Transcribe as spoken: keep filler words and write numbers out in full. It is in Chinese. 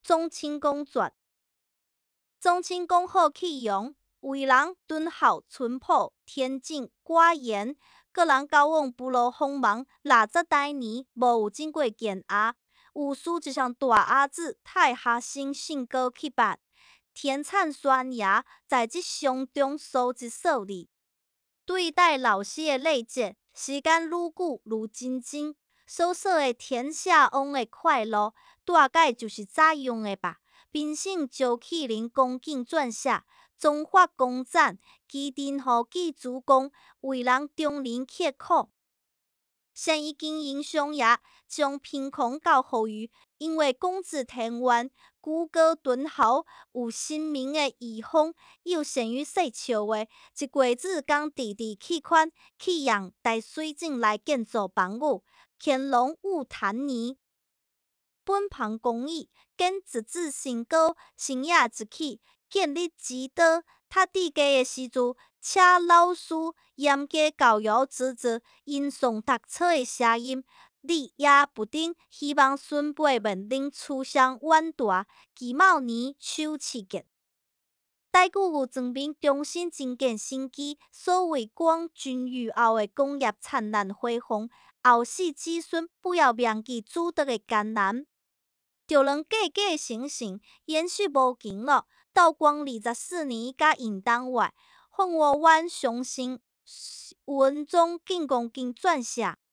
宗清公传。宗清公好气容，为人敦厚淳朴，天真寡言，个人交往不露锋芒，六十大年无有见过见鸭。有事一双大鸭子，太下生性高气拔，天产悬崖，在这乡中数一数二。对待老师的礼节，时间愈久愈精进。所说的天下翁的快乐，大概就是这样的吧。秉性招气人恭敬撰写，中法公赞，其定予季主公，为人忠廉刻苦。生意经营上也，将贫穷交互予，因为公子田园，骨骼敦厚，有鲜明的遗风，又善于说笑话。一月子讲弟弟气款，去用大水井来建造房屋，乾隆五谈年。本旁公义，见侄子升高，生也一起，建立之道。读地家的时阵，请老师严加教育子子，吟诵读册的声音，日夜不停，希望孙辈们能趋向远大。己卯年秋七月，台旧有庄民重新增建新基，所谓广军雨后的工业灿烂辉煌，后世子孙不要铭记祖德的艰难。就能继继承承，延续无穷了。道光二十四年甲应当外，凤凰湾上新文宗进贡经撰写。